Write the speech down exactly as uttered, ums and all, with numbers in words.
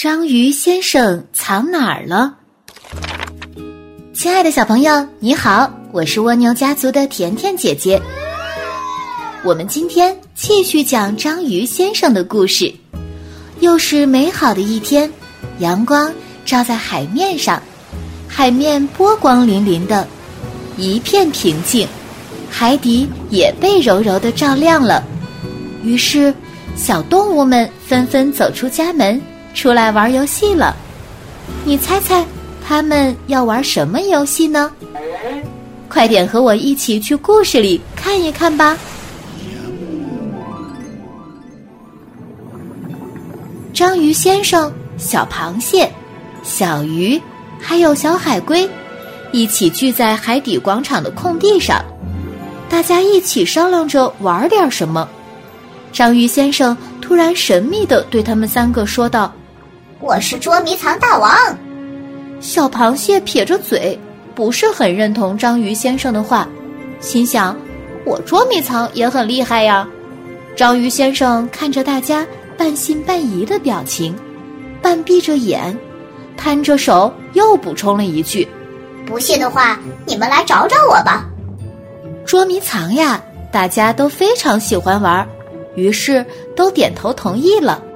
章鱼先生藏哪儿了？亲爱的小朋友，你好，我是蜗牛家族的甜甜姐姐。我们今天继续讲章鱼先生的故事。又是美好的一天，阳光照在海面上，海面波光粼粼的，一片平静，海底也被柔柔地照亮了。于是小动物们纷纷走出家门，出来玩游戏了。你猜猜他们要玩什么游戏呢？快点和我一起去故事里看一看吧。章鱼先生、小螃蟹、小鱼还有小海龟一起聚在海底广场的空地上，大家一起商量着玩点什么。章鱼先生突然神秘地对他们三个说道： 我是捉迷藏大王。 小螃蟹撇着嘴，不是很认同章鱼先生的话，心想我捉迷藏也很厉害呀。章鱼先生看着大家半信半疑的表情，半闭着眼，摊着手又补充了一句： 不信的话，你们来找找我吧。 捉迷藏呀，大家都非常喜欢玩，于是都点头同意了。